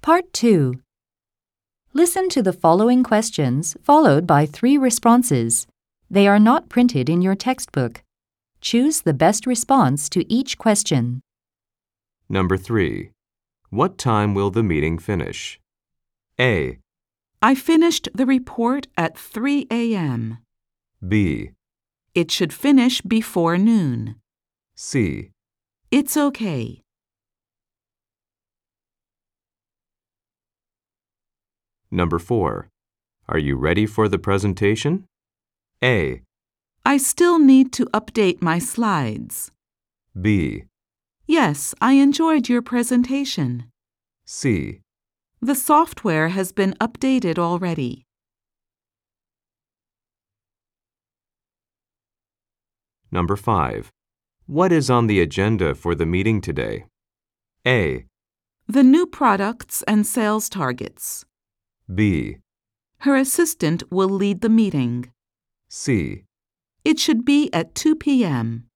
Part 2. Listen to the following questions followed by 3 responses. They are not printed in your textbook. Choose the best response to each question. Number 3. What time will the meeting finish? A. I finished the report at 3 a.m. B. It should finish before noon. C. It's okay. Number 4. Are you ready for the presentation? A. I still need to update my slides. B. Yes, I enjoyed your presentation. C. The software has been updated already. Number 5. What is on the agenda for the meeting today? A. The new products and sales targets. B. Her assistant will lead the meeting. C. It should be at 2 p.m.